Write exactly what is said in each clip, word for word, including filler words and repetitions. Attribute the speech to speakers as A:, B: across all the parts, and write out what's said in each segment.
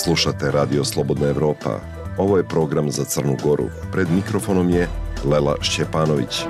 A: Slušate Radio Slobodna Evropa. Ovo je program za Crnu Goru. Pred mikrofonom je Lela Šćepanović.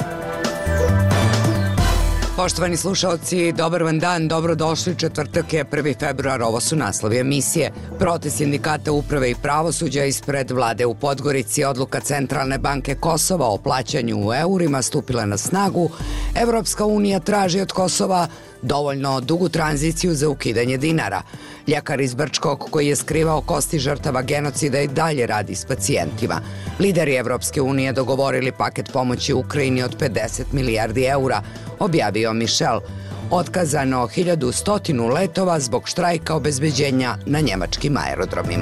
B: Poštovani slušalci, dobar vam dan, dobrodošli. Četvrtak je prvi februar, ovo su naslovi emisije. Protest sindikata uprave i pravosuđa ispred vlade u Podgorici, odluka Centralne banke Kosova o plaćanju u eurima stupila na snagu. Evropska unija traži od Kosova dovoljno dugu tranziciju za ukidanje dinara. Ljekar iz Brčkog koji je skrivao kosti žrtava genocida i dalje radi s pacijentima. Lideri Evropske unije dogovorili paket pomoći Ukrajini od pedeset milijardi eura, objavio Michel. Otkazano hiljadu sto letova zbog štrajka obezbeđenja na njemačkim aerodromima.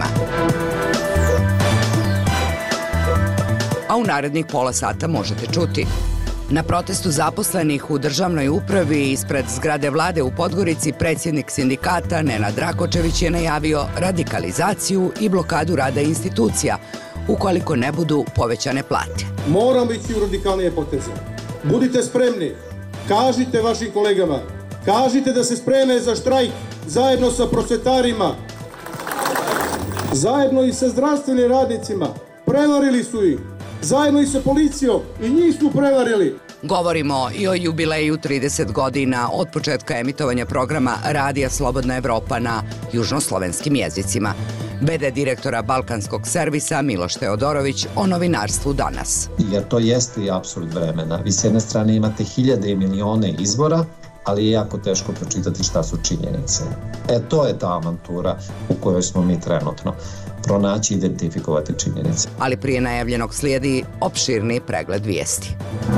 B: A u narednih pola sata možete čuti: na protestu zaposlenih u državnoj upravi ispred zgrade vlade u Podgorici predsjednik sindikata Nenad Rakočević je najavio radikalizaciju i blokadu rada institucija ukoliko ne budu povećane plate.
C: Moramo ići u radikalnije poteze. Budite spremni, kažite vašim kolegama, kažite da se spreme za štrajk zajedno sa prosvjetarima, zajedno i sa zdravstvenim radnicima. Prevarili su ih. Zajedno i sa policijom i njih su prevarili.
B: Govorimo i o jubileju trideset godina od početka emitovanja programa Radija Slobodna Evropa na južnoslovenskim jezicima. be de direktora Balkanskog servisa Miloš Teodorović o novinarstvu danas.
D: Jer to jeste i apsurd vremena. Vi s jedne strane imate hiljade i milione izbora, ali je jako teško pročitati šta su činjenice. E, to je ta avantura u kojoj smo mi trenutno. Pronaći i identifikovati činjenice.
B: Ali prije najavljenog slijedi opširni pregled vijesti.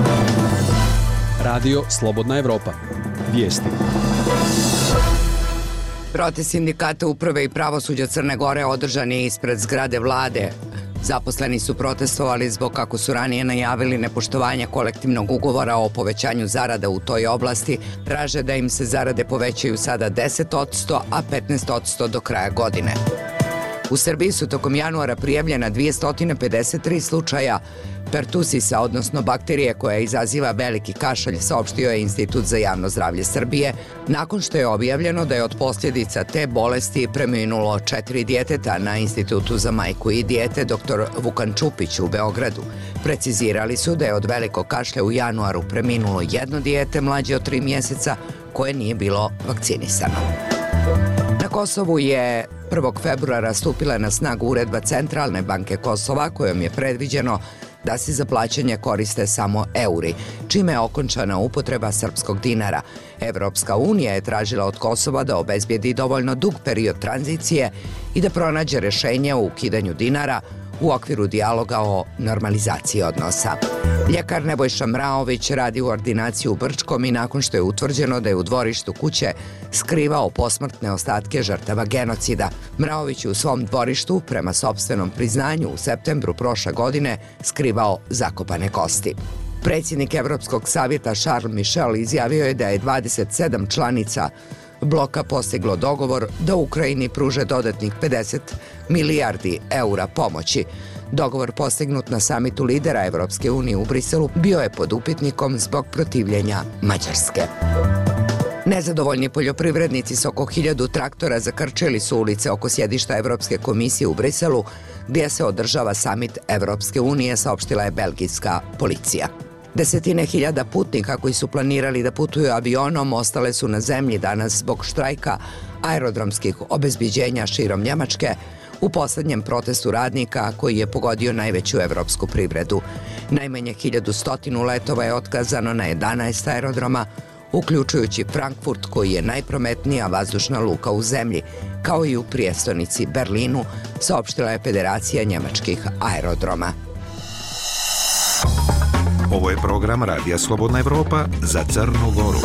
E: Radio Slobodna Evropa. Vijesti.
B: Protest sindikata uprave i pravosuđa Crne Gore održan je ispred zgrade vlade. Zaposleni su protestovali zbog, kako su ranije najavili, nepoštovanja kolektivnog ugovora o povećanju zarada u toj oblasti. Traže da im se zarade povećaju sada deset posto, a petnaest posto do kraja godine. U Srbiji su tokom januara prijavljena dvjesto pedeset tri slučaja pertusisa, odnosno bakterije koja izaziva veliki kašalj, saopštio je Institut za javno zdravlje Srbije, nakon što je objavljeno da je od posljedica te bolesti preminulo četiri djeteta na Institutu za majku i dijete doktor Vukan Čupić u Beogradu. Precizirali su da je od velikog kašlja u januaru preminulo jedno dijete mlađe od tri mjeseca koje nije bilo vakcinisano. Na Kosovu je prvog februara stupila na snagu uredba Centralne banke Kosova kojom je predviđeno da se za plaćanje koriste samo euri, čime je okončana upotreba srpskog dinara. Evropska unija je tražila od Kosova da obezbijedi dovoljno dug period tranzicije i da pronađe rješenje o ukidanju dinara u okviru dijaloga o normalizaciji odnosa. Ljekar Nebojša Mraović radi u ordinaciji u Brčkom i nakon što je utvrđeno da je u dvorištu kuće skrivao posmrtne ostatke žrtava genocida. Mraović je u svom dvorištu, prema sopstvenom priznanju, u septembru prošle godine skrivao zakopane kosti. Predsjednik Evropskog savjeta Charles Michel izjavio je da je dvadeset sedam članica bloka postiglo dogovor da Ukrajini pruže dodatnih pedeset milijardi eura pomoći. Dogovor postignut na samitu lidera Evropske unije u Briselu bio je pod upitnikom zbog protivljenja Mađarske. Nezadovoljni poljoprivrednici s oko hiljadu traktora zakrčili su ulice oko sjedišta Evropske komisije u Briselu, gdje se održava samit Evropske unije, saopštila je belgijska policija. Desetine hiljada putnika koji su planirali da putuju avionom ostale su na zemlji danas zbog štrajka aerodromskih obezbeđenja širom Njemačke u posljednjem protestu radnika koji je pogodio najveću evropsku privredu. Najmanje hiljadu stotinu letova je otkazano na jedanaest aerodroma, uključujući Frankfurt koji je najprometnija vazdušna luka u zemlji, kao i u prijestolnici Berlinu, saopštila je Federacija njemačkih aerodroma.
F: Ovo je program Radija Slobodna Evropa za Crnu Goru.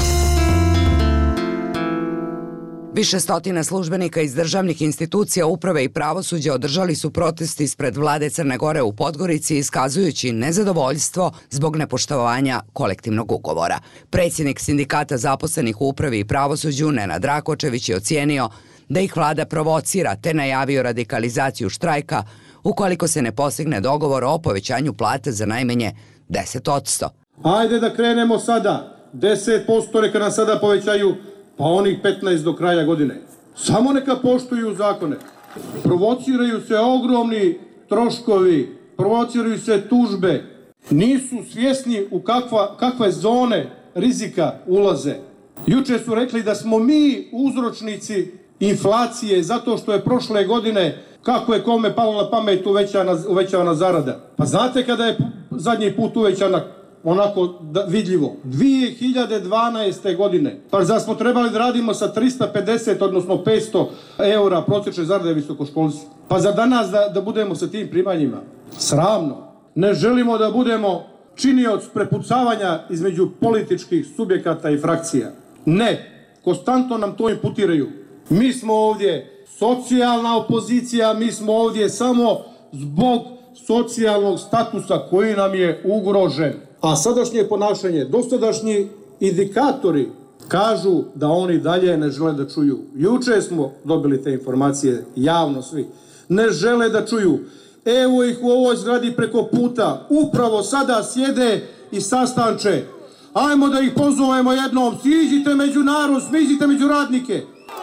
B: Više stotina službenika iz državnih institucija, uprave i pravosuđa održali su protest ispred vlade Crne Gore u Podgorici, iskazujući nezadovoljstvo zbog nepoštovanja kolektivnog ugovora. Predsjednik sindikata zaposlenih u upravi i pravosuđu Nenad Rakočević je ocijenio da ih vlada provocira te najavio radikalizaciju štrajka ukoliko se ne postigne dogovor o povećanju plate za najmanje deset posto.
C: Ajde da krenemo sada. deset posto neka nas sada povećaju, pa onih petnaest do kraja godine. Samo neka poštuju zakone. Provociraju se ogromni troškovi, provociraju se tužbe. Nisu svjesni u kakva, kakve zone rizika ulaze. Juče su rekli da smo mi uzročnici inflacije zato što je prošle godine, kako je kome palo na pamet, uvećana, uvećana zarada. Pa znate kada je zadnji put uvećana onako da, vidljivo? dvije hiljade dvanaeste. godine. Pa zar smo trebali da radimo sa trista pedeset, odnosno petsto eura prosječne zarade visokoškolci? Pa za danas da, da budemo sa tim primanjima? Sramno. Ne želimo da budemo činioc prepucavanja između političkih subjekata i frakcija. Ne. Konstantno nam to imputiraju. Mi smo ovdje socijalna opozicija, mi smo ovdje samo zbog socijalnog statusa koji nam je ugrožen. A sadašnje ponašanje, dosadašnji indikatori kažu da oni dalje ne žele da čuju. Juče smo dobili te informacije javno svi. Ne žele da čuju. Evo ih u ovoj zgradi preko puta. Upravo sada sjede i sastanče. Ajmo da ih pozovemo jednom. Siđite među narod, smiđite među radnike.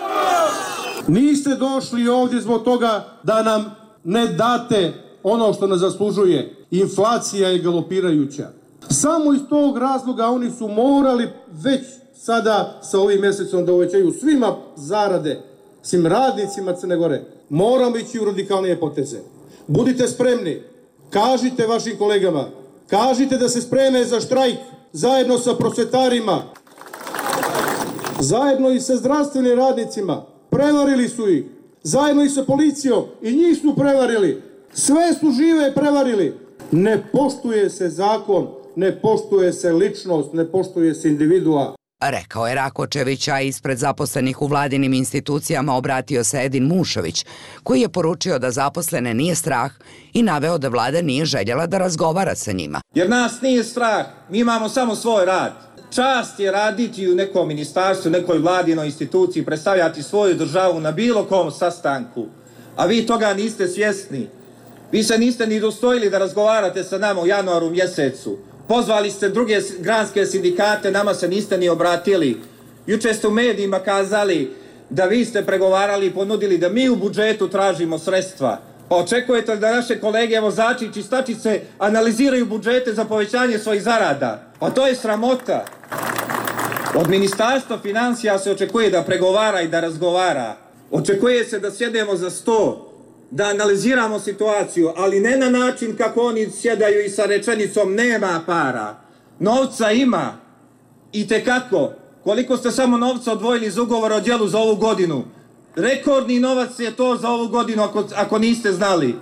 C: Niste došli ovdje zbog toga da nam ne date ono što nas zaslužuje. Inflacija je galopirajuća. Samo iz tog razloga oni su morali već sada sa ovim mjesecom da uvećaju svima zarade, svim radnicima Crne Gore. Moramo ići u radikalnije poteze. Budite spremni. Kažite vašim kolegama. Kažite da se spreme za štrajk zajedno sa prosvjetarima. Zajedno i sa zdravstvenim radnicima. Prevarili su ih. Zajedno i sa policijom. I njih su prevarili. Sve su žive prevarili. Ne poštuje se zakon, ne poštuje se ličnost, ne poštuje se individua.
B: Rekao je Rakočević, a ispred zaposlenih u vladinim institucijama obratio se Edin Mušović, koji je poručio da zaposlene nije strah i naveo da vlada nije željela da razgovara sa njima.
G: Jer nas nije strah, mi imamo samo svoj rad. Čast je raditi u nekom ministarstvu, nekoj vladinoj instituciji, predstavljati svoju državu na bilo kom sastanku, a vi toga niste svjesni. Vi se niste ni dostojili da razgovarate sa nama u januaru mjesecu. Pozvali ste druge granske sindikate, nama se niste ni obratili. Juče ste u medijima kazali da vi ste pregovarali i ponudili da mi u budžetu tražimo sredstva. Pa očekujete da naše kolege vozači i čistačice analiziraju budžete za povećanje svojih zarada? Pa to je sramota. Od Ministarstva financija se očekuje da pregovara i da razgovara. Očekuje se da sjedemo za sto, da analiziramo situaciju, ali ne na način kako oni sjedaju i sa rečenicom nema para. Novca ima. I tekako. Koliko ste samo novca odvojili za ugovor o djelu za ovu godinu? Rekordni novac je to za ovu godinu ako, ako niste znali.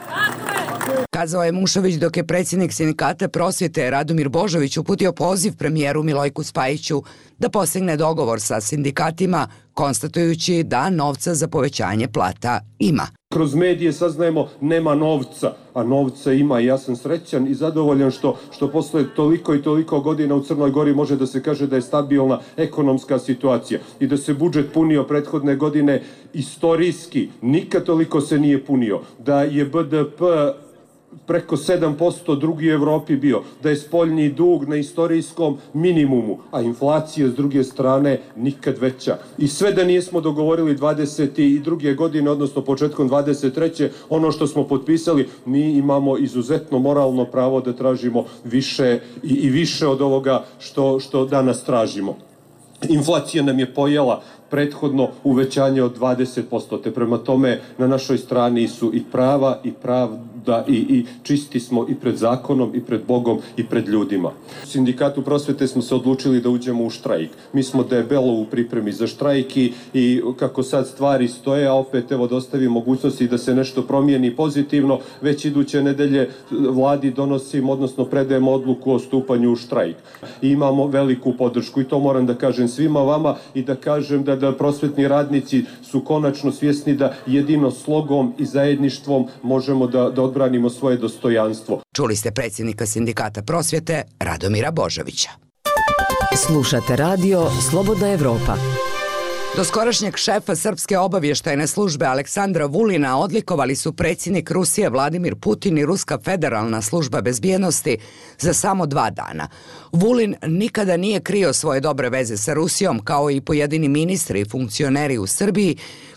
B: Kazao je Mušović dok je predsjednik sindikata prosvjete Radomir Božović uputio poziv premijeru Milojku Spajiću da postigne dogovor sa sindikatima, konstatujući da novca za povećanje plata ima.
H: Kroz medije saznajemo nema novca, a novca ima i ja sam srećan i zadovoljan što, što posle toliko i toliko godina u Crnoj Gori može da se kaže da je stabilna ekonomska situacija i da se budžet punio prethodne godine istorijski, nikad toliko se nije punio, da je B D P preko sedam posto drugi u Evropi bio, da je spoljni dug na istorijskom minimumu, a inflacija s druge strane nikad veća. I sve da nismo dogovorili dvadeset druge godine, odnosno početkom dvadeset treće ono što smo potpisali, mi imamo izuzetno moralno pravo da tražimo više i, i više od ovoga što, što danas tražimo. Inflacija nam je pojela prethodno uvećanje od dvadeset posto, te prema tome na našoj strani su i prava i pravda i, i čisti smo i pred zakonom i pred Bogom i pred ljudima. U Sindikatu prosvete smo se odlučili da uđemo u štrajk. Mi smo debelo u pripremi za štrajk i, i kako sad stvari stoje, a opet evo dostavi mogućnosti da se nešto promijeni pozitivno, već iduće nedelje vladi donosimo, odnosno predajemo odluku o stupanju u štrajk. I imamo veliku podršku i to moram da kažem svima vama i da kažem da da prosvetni radnici su konačno svjesni da jedino slogom i zajedništvom možemo da, da odbranimo svoje dostojanstvo.
B: Čuli ste predsjednika sindikata prosvjete Radomira Božovića.
I: Slušate radio Slobodna Evropa.
B: Do skorašnjeg šefa Srpske obavještajne službe Aleksandra Vulina odlikovali su predsjednik Rusije Vladimir Putin i Ruska federalna služba bezbjednosti za samo dva dana. Vulin nikada nije krio svoje dobre veze sa Rusijom, kao i pojedini ministri i funkcioneri u Srbiji,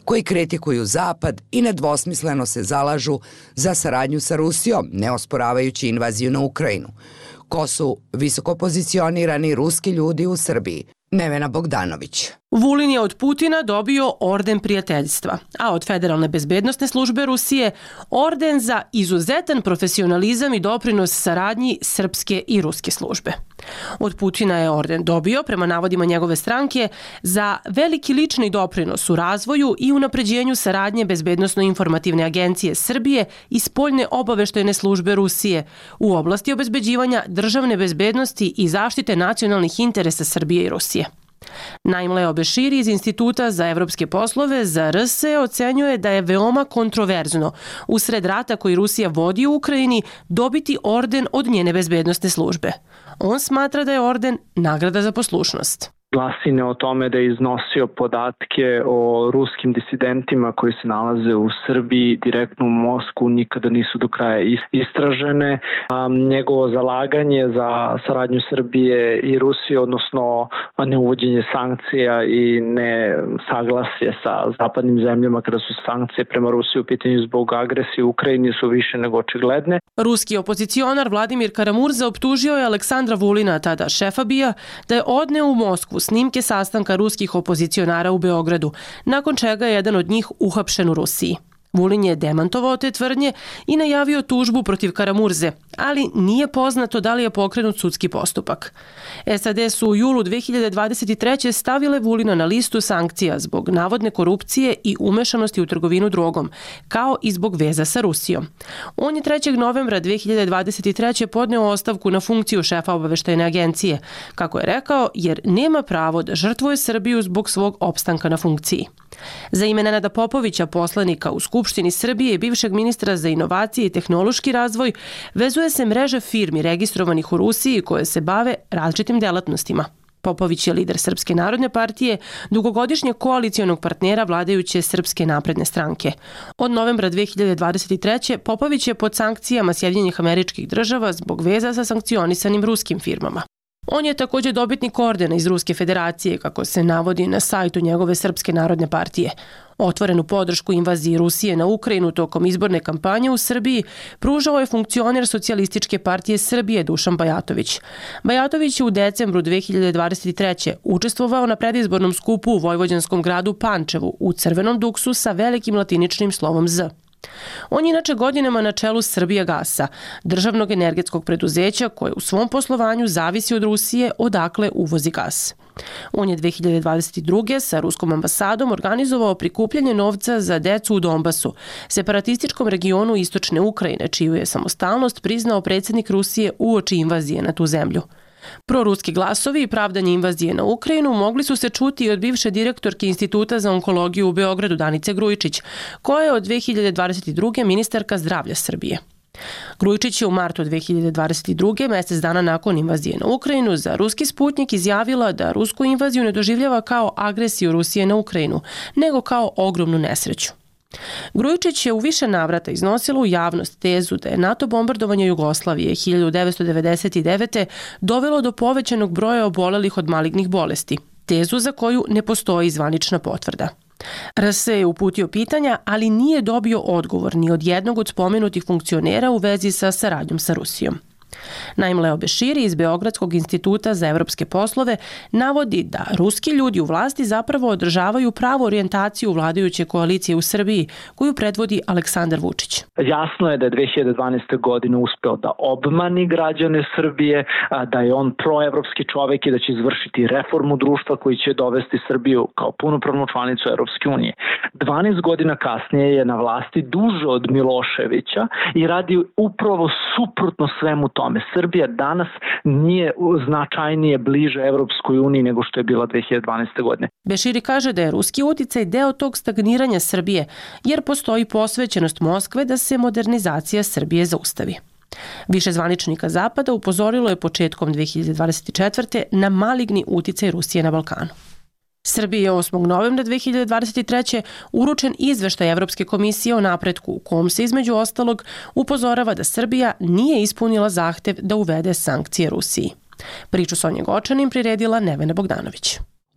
B: koji kritikuju Zapad i nedvosmisleno se zalažu za saradnju sa Rusijom, ne osporavajući invaziju na Ukrajinu. Ko su visoko pozicionirani ruski ljudi u Srbiji? Nevena Bogdanović.
J: Vulin je od Putina dobio orden prijateljstva, a od Federalne bezbednosne službe Rusije orden za izuzetan profesionalizam i doprinos saradnji srpske i ruske službe. Od Putina je orden dobio, prema navodima njegove stranke, za veliki lični doprinos u razvoju i unapređenju saradnje Bezbednosno-informativne agencije Srbije i spoljne obaveštajne službe Rusije u oblasti obezbeđivanja državne bezbednosti i zaštite nacionalnih interesa Srbije i Rusije. Naim Leo Beširi iz Instituta za evropske poslove za R S ocenjuje da je veoma kontroverzno usred rata koji Rusija vodi u Ukrajini dobiti orden od njene bezbednosne službe. On smatra da je orden nagrada za poslušnost.
K: Glasine o tome da je iznosio podatke o ruskim disidentima koji se nalaze u Srbiji direktno u Moskvu nikada nisu do kraja istražene. Njegovo zalaganje za saradnju Srbije i Rusije, odnosno neuvođenje sankcija i ne saglasje sa zapadnim zemljama kada su sankcije prema Rusiji u pitanju zbog agresije u Ukrajini su više nego očigledne.
J: Ruski opozicionar Vladimir Karamurza optužio je Aleksandra Vulina, tada šefa B I A, da je odneo u Moskvu snimke sastanka ruskih opozicionara u Beogradu, nakon čega je jedan od njih uhapšen u Rusiji. Vulin je demantovao te tvrdnje i najavio tužbu protiv Karamurze, ali nije poznato da li je pokrenut sudski postupak. S A D su u julu dve hiljade dvadeset treće stavile Vulina na listu sankcija zbog navodne korupcije i umešanosti u trgovinu drogom, kao i zbog veza sa Rusijom. On je trećeg novembra dve hiljade dvadeset treće podneo ostavku na funkciju šefa obaveštajne agencije, kako je rekao, jer nema pravo da žrtvuje Srbiju zbog svog opstanka na funkciji. Za ime Nenada Popovića, poslanika u Skupštini Srbije i bivšeg ministra za inovacije i tehnološki razvoj, vezuje se mreža firmi registrovanih u Rusiji koje se bave različitim delatnostima. Popović je lider Srpske narodne partije, dugogodišnjeg koalicionog partnera vladajuće Srpske napredne stranke. Od novembra dve hiljade dvadeset treće Popović je pod sankcijama Sjedinjenih Američkih Država zbog veza sa sankcionisanim ruskim firmama. On je također dobitnik ordena iz Ruske federacije, kako se navodi na sajtu njegove Srpske narodne partije. Otvorenu podršku invaziji Rusije na Ukrajinu tokom izborne kampanje u Srbiji pružao je funkcioner Socijalističke partije Srbije Dušan Bajatović. Bajatović je u decembru dve hiljade dvadeset treće učestvovao na predizbornom skupu u vojvođanskom gradu Pančevu u crvenom duksu sa velikim latiničnim slovom Z. On je inače godinama na čelu Srbijagasa, državnog energetskog preduzeća koje u svom poslovanju zavisi od Rusije odakle uvozi gas. On je dve hiljade dvadeset druge sa ruskom ambasadom organizovao prikupljanje novca za decu u Donbasu, separatističkom regionu istočne Ukrajine, čiju je samostalnost priznao predsjednik Rusije uoči invazije na tu zemlju. Proruski glasovi i pravdanje invazije na Ukrajinu mogli su se čuti i od bivše direktorke Instituta za onkologiju u Beogradu Danice Grujičić, koja je od dve hiljade dvadeset druge ministarka zdravlja Srbije. Grujičić je u martu dve hiljade dvadeset druge, mjesec dana nakon invazije na Ukrajinu, za ruski Sputnik izjavila da rusku invaziju ne doživljava kao agresiju Rusije na Ukrajinu, nego kao ogromnu nesreću. Grujičić je u više navrata iznosila u javnost tezu da je NATO bombardovanje Jugoslavije hiljadu devetsto devedeset devete dovelo do povećanog broja obolelih od malignih bolesti, tezu za koju ne postoji zvanična potvrda. R S je uputio pitanja, ali nije dobio odgovor ni od jednog od spomenutih funkcionera u vezi sa saradnjom sa Rusijom. Naim Leo Beširi iz Beogradskog instituta za evropske poslove navodi da ruski ljudi u vlasti zapravo održavaju pravu orijentaciju vladajuće koalicije u Srbiji koju predvodi Aleksandar Vučić.
K: Jasno je da je dve hiljade dvanaeste. godine uspeo da obmani građane Srbije, da je on proevropski čovek i da će izvršiti reformu društva koji će dovesti Srbiju kao punopravnu članicu Evropske unije. dvanaest godina kasnije je na vlasti duže od Miloševića i radi upravo suprotno svemu tome. Srbija danas nije značajnije bliže Evropskoj uniji nego što je bila dve hiljade dvanaeste. godine.
J: Beširi kaže da je ruski uticaj deo tog stagniranja Srbije, jer postoji posvećenost Moskve da se modernizacija Srbije zaustavi. Više zvaničnika Zapada upozorilo je početkom dve hiljade dvadeset četvrte. na maligni uticaj Rusije na Balkanu. Srbiji je osmog novembra dve hiljade dvadeset treće. uručen izveštaj Evropske komisije o napretku u kom se između ostalog upozorava da Srbija nije ispunila zahtev da uvede sankcije Rusiji. Priču Sonje Gočanin priredila Nevena Bogdanović.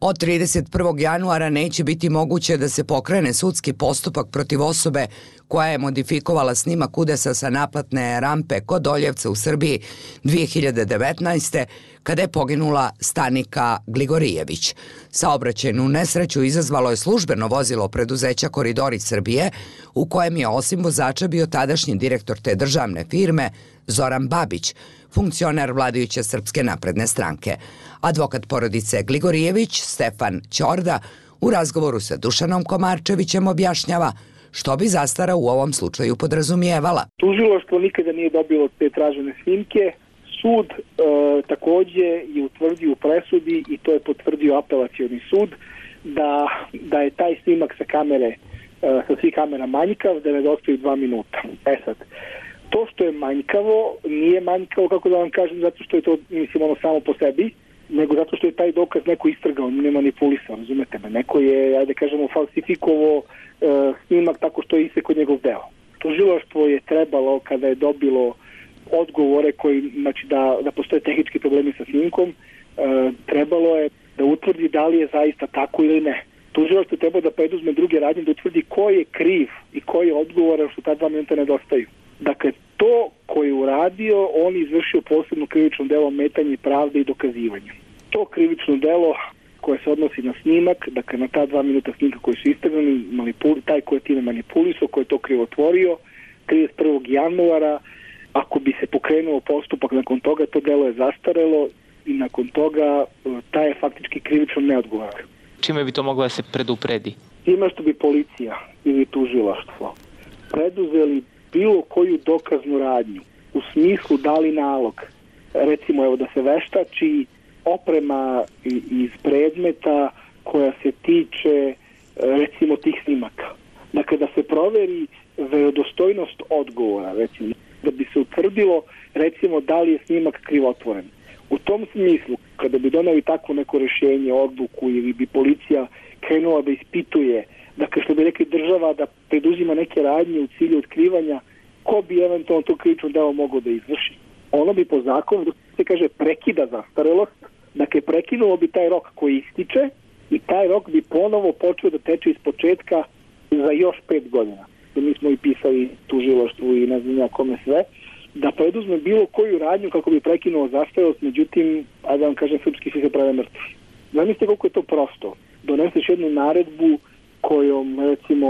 B: Od trideset prvog januara neće biti moguće da se pokrene sudski postupak protiv osobe koja je modifikovala snimak udesa sa naplatne rampe kod Doljevca u Srbiji dvije hiljade devetnaeste. kada je poginula Stanika Gligorijević. Saobraćajnu nesreću izazvalo je službeno vozilo preduzeća Koridori Srbije, u kojem je osim vozača bio tadašnji direktor te državne firme Zoran Babić, funkcioner vladajuće Srpske napredne stranke. Advokat porodice Gligorijević, Stefan Ćorda, u razgovoru sa Dušanom Komarčevićem objašnjava što bi zastara u ovom slučaju podrazumijevala.
L: Tužilaštvo nikada nije dobilo te tražene snimke. Sud e, takođe je utvrdio u presudi, i to je potvrdio apelacioni sud, da, da je taj snimak sa kamere, e, sa svih kamera manjkav, da nedostaju dva minuta. E sad, to što je manjkavo, nije manjkavo, kako da vam kažem, zato što je to, mislim, ono samo po sebi, nego zato što je taj dokaz neko istrgao, ne manipulisao, razumete me. Neko je, ajde kažemo, falsifikovo e, snimak tako što je isekao njegov deo. Tužilaštvo je trebalo, kada je dobilo odgovore koji, znači da, da postoje tehnički problemi sa snimkom, e, trebalo je da utvrdi da li je zaista tako ili ne. Tužilaštvo treba da preduzme druge radnje, da utvrdi ko je kriv i ko je odgovoran što ta dva minuta nedostaju. Dakle, to koje je uradio, on izvršio posebno krivično delo ometanje pravde i dokazivanja. To krivično delo koje se odnosi na snimak, dakle na ta dva minuta snimka koji su istrgani, taj koji je time manipulisao, koji je to krivotvorio, trideset prvog januara, ako bi se pokrenuo postupak nakon toga, to delo je zastarelo i nakon toga taj je faktički krivično neodgovoran.
M: Čime bi to moglo da se predupredi?
L: Time što bi policija ili tužilaštvo preduzeli bilo koju dokaznu radnju u smislu dali nalog, recimo evo da se veštači oprema iz predmeta koja se tiče recimo tih snimaka. Dakle, da se proveri verodostojnost odgovora, recimo, da bi se utvrdilo recimo da li je snimak krivotvoren. U tom smislu, kada bi doneli takvo neko rješenje, odluku ili bi policija krenula da ispituje, dakle što bi rekli država da preduzima neke radnje u cilju otkrivanja ko bi eventualno to krivično delo mogao da izvrši. Ono bi po zakonu, da se kaže, prekida zastarelost, dakle prekinulo bi taj rok koji ističe i taj rok bi ponovo počeo da teče iz početka za još pet godina. Mi smo i pisali tužilaštvu i ne znam ja kome sve, da preduzme bilo koju radnju kako bi prekinuo zastarelost, međutim, ajde da vam kažem, srpski svi se prave mrtvi. Zamislite koliko je to prosto. Doneseš jednu naredbu kojom, recimo,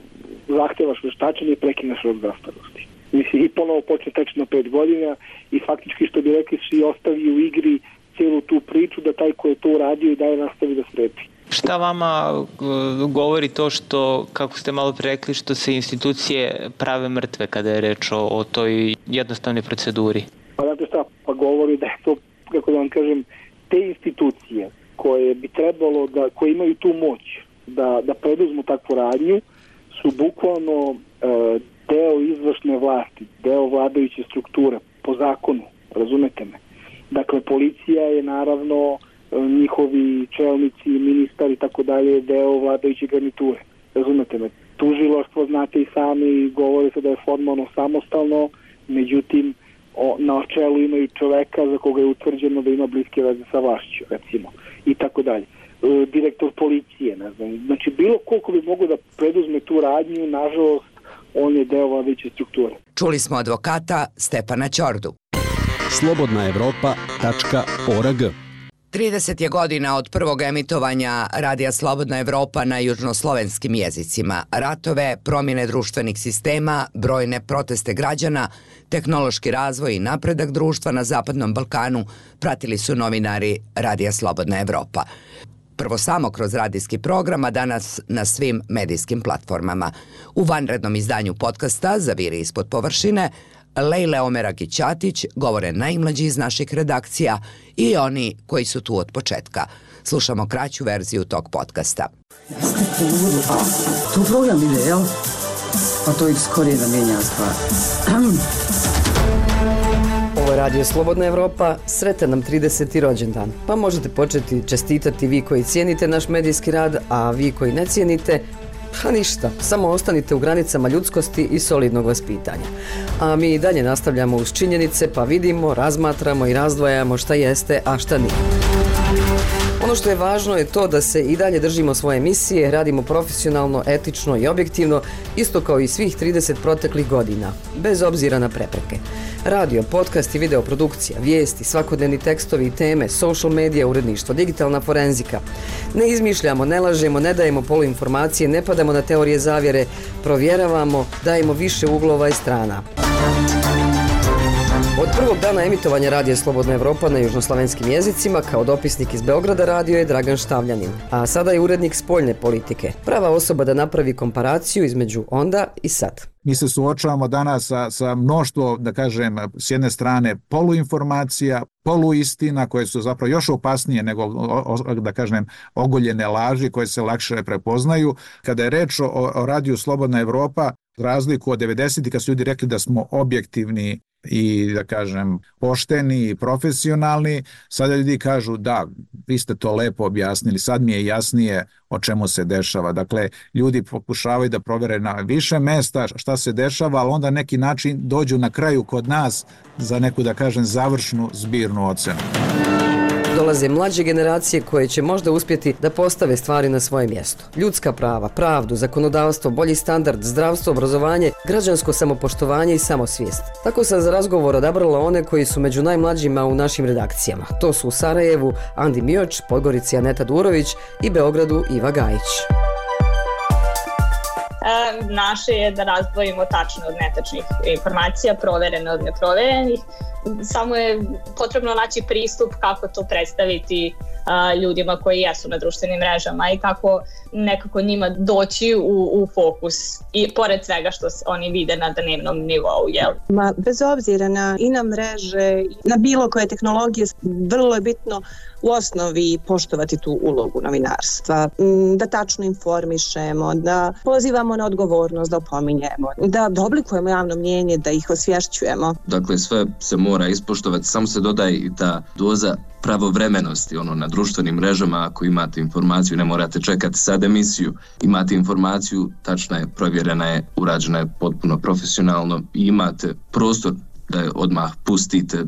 L: zahtevaš veštačenje i prekineš rok zastarelosti. Mislim, i ponovo počne teći na pet godina i faktički, što bi rekli, svi ostavi u igri cijelu tu priču da taj ko je to uradio i dalje nastavi da sredi.
M: Šta vama govori to što, kako ste malo pre rekli, što se institucije prave mrtve kada je reč o, o toj jednostavnoj proceduri?
L: Pa znate šta, pa govori da je to, kako da vam kažem, te institucije koje bi trebalo da, koje imaju tu moć da, da preduzmu takvu radnju, su bukvalno e, deo izvršne vlasti, deo vladajuće strukture, po zakonu, razumete me. Dakle, policija je naravno njihovi čelnici, ministar i tako dalje, deo vladajuće garniture. Razumete me? Tužilaštvo, znate i sami, govore se da je formalno samostalno, međutim, o, na čelu imaju čoveka za koga je utvrđeno da ima bliske veze sa vlašću, recimo, i tako dalje. E, direktor policije, ne znam. Znači, bilo koliko bi mogo da preduzme tu radnju, nažalost, on je deo vladajuće strukture.
B: Čuli smo advokata Stefana Ćordu.
E: slobodna evropa tačka org.
B: trideset je godina od prvog emitovanja Radija Slobodna Evropa na južnoslovenskim jezicima. Ratove, promjene društvenih sistema, brojne proteste građana, tehnološki razvoj i napredak društva na Zapadnom Balkanu pratili su novinari Radija Slobodna Evropa. Prvo samo kroz radijski program, a danas na svim medijskim platformama. U vanrednom izdanju podcasta Zaviri ispod površine Lejle Omeragić-Ćatić govore najmlađi iz naših redakcija i oni koji su tu od početka. Slušamo kraću verziju tog podcasta.
N: Tu program ide, jel? Pa to i skorije da menja stvar.
I: Ovo je Radio Slobodna Evropa, sretan nam trideseti rođendan. Pa možete početi čestitati vi koji cijenite naš medijski rad, a vi koji ne cijenite, pa ništa, samo ostanite u granicama ljudskosti i solidnog vaspitanja. A mi i dalje nastavljamo uz činjenice, pa vidimo, razmatramo i razdvajamo šta jeste, a šta nije. Ono što je važno je to da se i dalje držimo svoje misije, radimo profesionalno, etično i objektivno, isto kao i svih trideset proteklih godina, bez obzira na prepreke. Radio, podcast i videoprodukcija, vijesti, svakodnevni tekstovi i teme, social medija, uredništvo, digitalna forenzika. Ne izmišljamo, ne lažemo, ne dajemo poluinformacije, ne padamo na teorije zavjere, provjeravamo, dajemo više uglova i strana. Od prvog dana emitovanja Radija Slobodna Evropa na južnoslavenskim jezicima kao dopisnik iz Beograda radio je Dragan Štavljanin, a sada je urednik spoljne politike. Prava osoba da napravi komparaciju između onda i sad.
O: Mi se suočavamo danas sa, sa mnoštvo, da kažem, s jedne strane poluinformacija, poluistina koje su zapravo još opasnije nego, da kažem, ogoljene laži koje se lakše prepoznaju. Kada je reč o, o Radiju Slobodna Evropa, razliku od devedesetih kad su ljudi rekli da smo objektivni i, da kažem, pošteni i profesionalni, sada ljudi kažu da, vi ste to lepo objasnili, sad mi je jasnije o čemu se dešava. Dakle, ljudi pokušavaju da provere na više mesta šta se dešava, ali onda neki način dođu na kraju kod nas za neku, da kažem, završnu zbirnu ocenu.
I: Dolaze mlađe generacije koje će možda uspjeti da postave stvari na svoje mjesto. Ljudska prava, pravdu, zakonodavstvo, bolji standard, zdravstvo, obrazovanje, građansko samopoštovanje i samosvijest. Tako sam za razgovor odabrala one koji su među najmlađima u našim redakcijama. To su u Sarajevu Andi Mioč, Podgorici Aneta Durović i Beogradu Iva Gajić.
P: Naše je da razdvojimo tačne od netačnih informacija, proverene od neproverenih. Samo je potrebno naći pristup kako to predstaviti uh, ljudima koji jesu na društvenim mrežama i kako nekako njima doći u, u fokus i pored svega što oni vide na dnevnom nivou. Jel?
Q: Ma, bez obzira na i na mreže, na bilo koje tehnologije, vrlo je bitno u osnovi poštovati tu ulogu novinarstva, da tačno informišemo, da pozivamo na odgovornost, da opominjemo, da, da oblikujemo javno mnjenje, da ih osvješćujemo.
R: Dakle, sve se mora ispoštovati, samo se dodaje i ta doza pravovremenosti, ono, na društvenim mrežama, ako imate informaciju, ne morate čekati sad emisiju, imate informaciju, tačna je, provjerena je, urađena je potpuno profesionalno i imate prostor da je odmah pustite.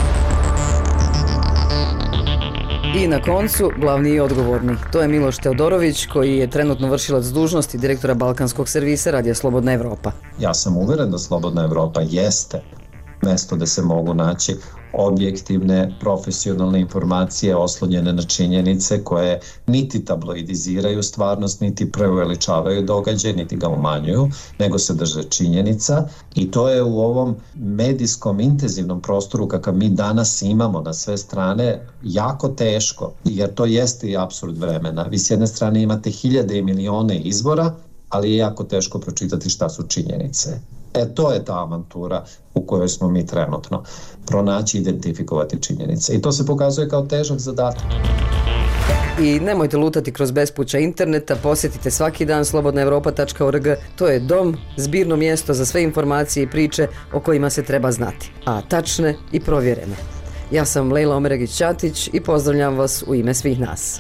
I: I na koncu, glavni i odgovorni. To je Miloš Teodorović, koji je trenutno vršilac dužnosti direktora Balkanskog servisa Radija Slobodna Evropa.
D: Ja sam uvjeren da Slobodna Evropa jeste mjesto da se mogu naći objektivne, profesionalne informacije oslonjene na činjenice koje niti tabloidiziraju stvarnost, niti preuveličavaju događaj, niti ga umanjuju, nego se drže činjenica i to je u ovom medijskom intenzivnom prostoru kakav mi danas imamo na sve strane jako teško, jer to jeste i apsurd vremena. Vi s jedne strane imate hiljade i milione izbora, ali je jako teško pročitati šta su činjenice. E, to je ta avantura u kojoj smo mi trenutno. Pronaći, identifikovati činjenice. I to se pokazuje kao težak zadatak.
I: I nemojte lutati kroz bespuća interneta, posjetite svaki dan slobodna evropa tačka org. To je dom, zbirno mjesto za sve informacije i priče o kojima se treba znati, a tačne i provjerene. Ja sam Lejla Omeregić-Ćatić i pozdravljam vas u ime svih nas.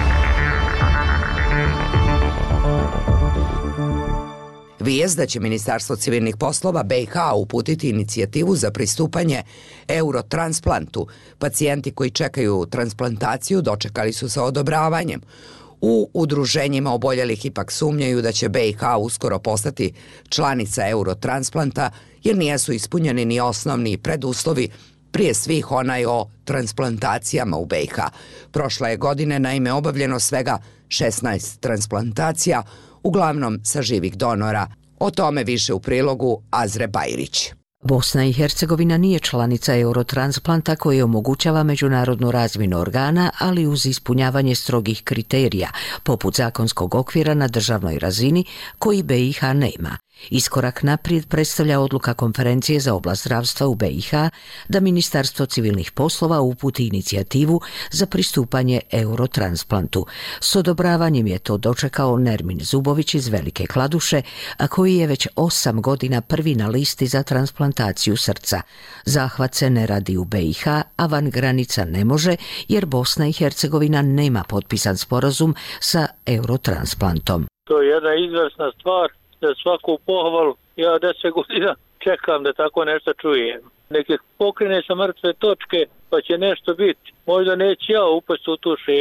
B: Vijest da će Ministarstvo civilnih poslova B i H uputiti inicijativu za pristupanje eurotransplantu. Pacijenti koji čekaju transplantaciju dočekali su sa odobravanjem. U udruženjima oboljelih ipak sumnjaju da će B i H uskoro postati članica eurotransplanta jer nijesu ispunjeni ni osnovni preduslovi, prije svih onaj o transplantacijama u B i H. Prošle je godine naime obavljeno svega šesnaest transplantacija, uglavnom sa živih donora. O tome više u prilogu Azre Bajrić.
S: Bosna i Hercegovina nije članica eurotransplanta koji omogućava međunarodnu razmjenu organa, ali uz ispunjavanje strogih kriterija, poput zakonskog okvira na državnoj razini, koji B i H nema. Iskorak naprijed predstavlja odluka konferencije za oblast zdravstva u B i H da Ministarstvo civilnih poslova uputi inicijativu za pristupanje eurotransplantu. S odobravanjem je to dočekao Nermin Zubović iz Velike Kladuše, a koji je već osam godina prvi na listi za transplantaciju srca. Zahvat se ne radi u B i H, a van granica ne može, jer Bosna i Hercegovina nema potpisan sporazum sa eurotransplantom.
T: To je jedna izvrsna stvar. Za svaku pohvalu, ja deset godina čekam da tako nešto čujem. Neke pokrene sa mrtve točke, pa će nešto biti. Možda neće ja upasti u tu šemu.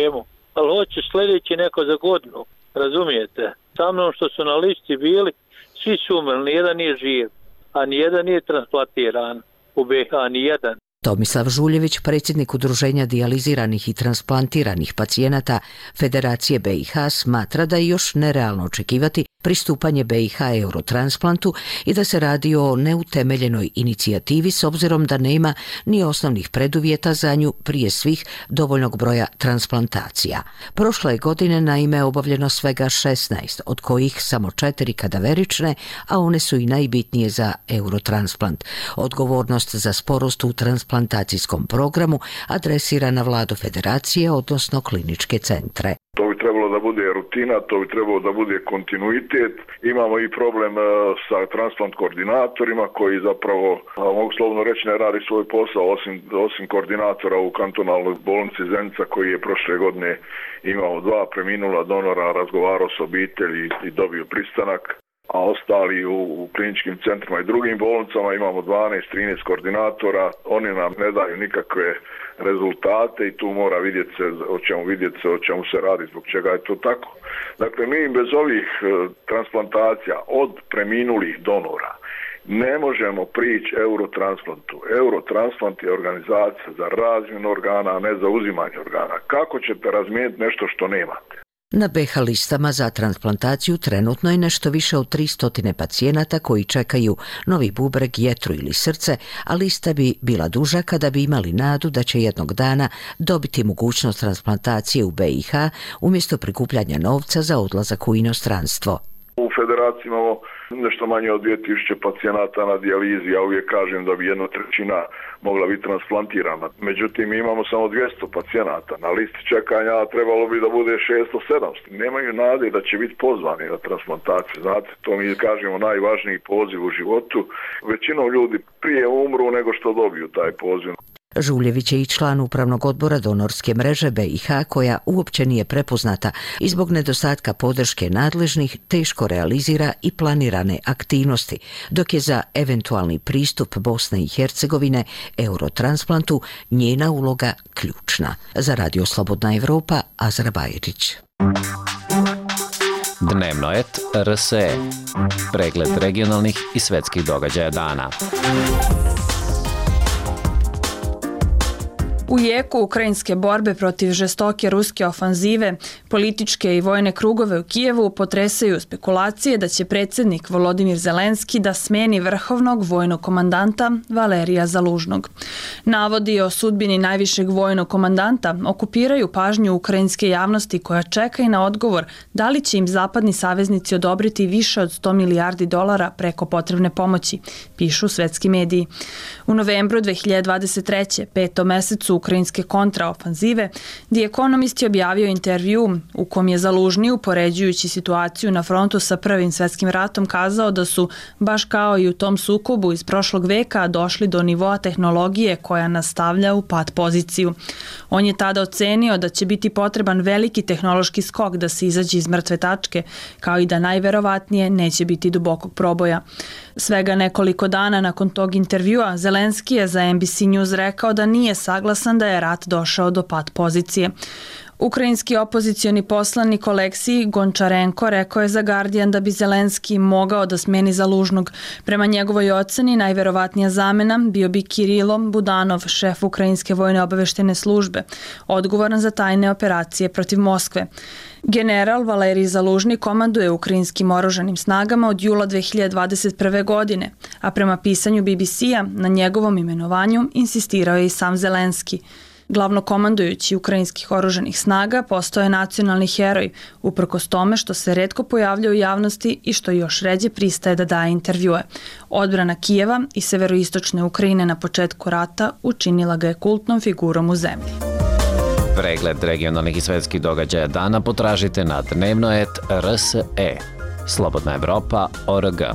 T: ali hoće sljedeći neko za godinu, razumijete? Sa mnom što su na listi bili, svi su umrli, nijedan nije živ, a nijedan nije transplantiran u B iH, nijedan.
S: Tomislav Žuljević, predsjednik Udruženja dijaliziranih i transplantiranih pacijenata Federacije B iH, smatra da je još nerealno očekivati pristupanje B iH Eurotransplantu i da se radi o neutemeljenoj inicijativi s obzirom da nema ni osnovnih preduvjeta za nju, prije svih dovoljnog broja transplantacija. Prošle godine naime obavljeno svega šesnaest, od kojih samo četiri kadaverične, a one su i najbitnije za Eurotransplant. Odgovornost za sporost u transplantacijskom programu adresira na vladu federacije, odnosno kliničke centre.
U: To bi trebalo da bude rutina, to bi trebalo da bude kontinuitet. Imamo i problem sa transplant koordinatorima koji zapravo, mogu slobodno reći, ne radi svoj posao osim, osim koordinatora u kantonalnoj bolnici Zenica koji je prošle godine imao dva preminula donora, razgovarao s obitelji i dobio pristanak. A ostali u, u kliničkim centrima i drugim bolnicama imamo dvanaest trinaest koordinatora, oni nam ne daju nikakve rezultate i tu mora vidjeti se o čemu, vidjeti se o čemu se radi, zbog čega je to tako. Dakle, mi bez ovih e, transplantacija od preminulih donora ne možemo prići Eurotransplantu. Eurotransplant je organizacija za razmjenu organa, a ne za uzimanje organa. Kako ćete razmijeniti nešto što nemate?
S: Na B iH listama za transplantaciju trenutno je nešto više od tristo pacijenata koji čekaju novi bubreg, jetru ili srce, a lista bi bila duža kada bi imali nadu da će jednog dana dobiti mogućnost transplantacije u B iH umjesto prikupljanja novca za odlazak u inostranstvo.
U: U federaciji imamo nešto manje od dvije tisuće pacijenata na dijalizi, ja uvijek kažem da bi jedna trećina mogla biti transplantirana. Međutim, imamo samo dvjesto pacijenata na listi čekanja, a trebalo bi da bude šesto sedamsto. Nemaju nade da će biti pozvani na transplantaciju. Znate, to mi kažemo najvažniji poziv u životu. Većinom ljudi prije umru nego što dobiju taj poziv.
S: Žuljević je i član upravnog odbora donorske mreže B iH koja uopće nije prepoznata i zbog nedostatka podrške nadležnih teško realizira i planirane aktivnosti, dok je za eventualni pristup Bosne i Hercegovine Eurotransplantu njena uloga ključna. Za Radio Slobodna Evropa, Azra Bajerić.
V: Dnevnoet R S E. Pregled regionalnih i svetskih događaja dana.
W: U jeku ukrajinske borbe protiv žestoke ruske ofanzive, političke i vojne krugove u Kijevu potresaju spekulacije da će predsjednik Volodimir Zelenski da smeni vrhovnog vojnog komandanta Valerija Zalužnog. Navodi o sudbini najvišeg vojnog komandanta okupiraju pažnju ukrajinske javnosti koja čeka i na odgovor da li će im zapadni saveznici odobriti više od sto milijardi dolara preko potrebne pomoći, pišu svetski mediji. U novembru dve hiljade dvadeset treće. petom mesecu ukrajinske kontraofanzive, The Economist je objavio intervju u kom je Zalužni, upoređujući situaciju na frontu sa Prvim svetskim ratom, kazao da su, baš kao i u tom sukobu iz prošlog veka, došli do nivoa tehnologije koja nastavlja u pad poziciju. On je tada ocenio da će biti potreban veliki tehnološki skok da se izađe iz mrtve tačke, kao i da najverovatnije neće biti dubokog proboja. Svega nekoliko dana nakon tog intervjua, Zelenski je za N B C News rekao da nije saglasan da je rat došao do pad pozicije. Ukrajinski opozicioni poslanik Oleksij Gončarenko rekao je za Guardian da bi Zelenski mogao da smeni Zalužnog. Prema njegovoj oceni, najverovatnija zamena bio bi Kirilo Budanov, šef Ukrajinske vojne obaveštene službe, odgovoran za tajne operacije protiv Moskve. General Valerij Zalužni komanduje ukrajinskim oružanim snagama od jula dve hiljade dvadeset prve. godine, a prema pisanju B B C-a na njegovom imenovanju insistirao je i sam Zelenski. Glavnokomandujući ukrajinskih oružanih snaga postao je nacionalni heroj, uprkos tome što se retko pojavlja u javnosti i što još ređe pristaje da daje intervjue. Odbrana Kijeva i severoistočne Ukrajine na početku rata učinila ga je kultnom figurom u zemlji.
V: Pregled regionalnih i svetskih događaja dana potražite na Dnevnoet R S E. Slobodna Evropa, O R G.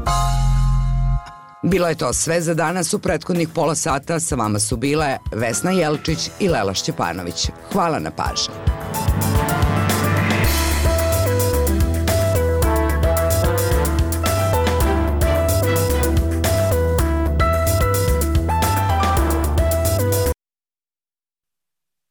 B: Bilo je to sve za danas. U prethodnih pola sata sa vama su bile Vesna Jelčić i Lela Šćepanović. Hvala na pažnji.